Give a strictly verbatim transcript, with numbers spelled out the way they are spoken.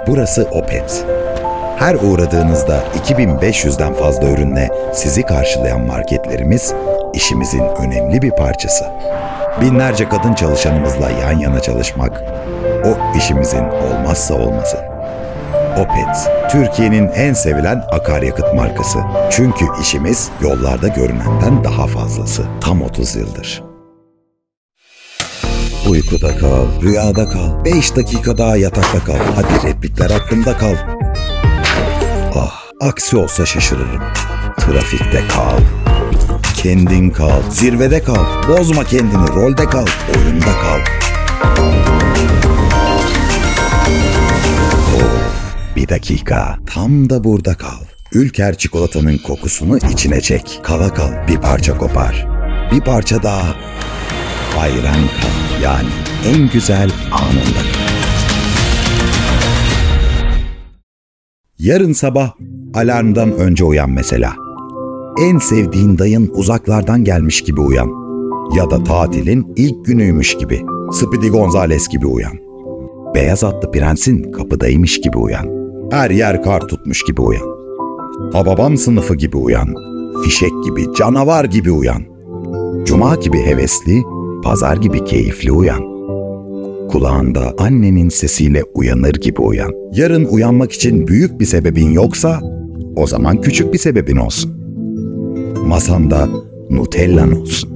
Burası Opet. Her uğradığınızda iki bin beş yüzden fazla ürünle sizi karşılayan marketlerimiz işimizin önemli bir parçası. Binlerce kadın çalışanımızla yan yana çalışmak, o işimizin olmazsa olmazı. Opet, Türkiye'nin en sevilen akaryakıt markası. Çünkü işimiz yollarda görünenden daha fazlası. Tam otuz yıldır. Uykuda kal, rüyada kal, beş dakika daha yatakta kal. Hadi replikler aklımda kal. Ah, aksi olsa şaşırırım. Trafikte kal. Kendin kal, zirvede kal. Bozma kendini, rolde kal, oyunda kal. Bir dakika, tam da burada kal. Ülker çikolatanın kokusunu içine çek. Kala kal, bir parça kopar. Bir parça daha. Hayran kal, yani en güzel anında kal. Yarın sabah alarmdan önce uyan mesela. En sevdiğin dayın uzaklardan gelmiş gibi uyan. Ya da tatilin ilk günüymüş gibi. Speedy Gonzales gibi uyan. Beyaz atlı prensin kapıdaymış gibi uyan. Her yer kar tutmuş gibi uyan. Hababam sınıfı gibi uyan. Fişek gibi, canavar gibi uyan. Cuma gibi hevesli, pazar gibi keyifli uyan. Kulağında annenin sesiyle uyanır gibi uyan. Yarın uyanmak için büyük bir sebebin yoksa, o zaman küçük bir sebebin olsun. Masanda Nutellan olsun.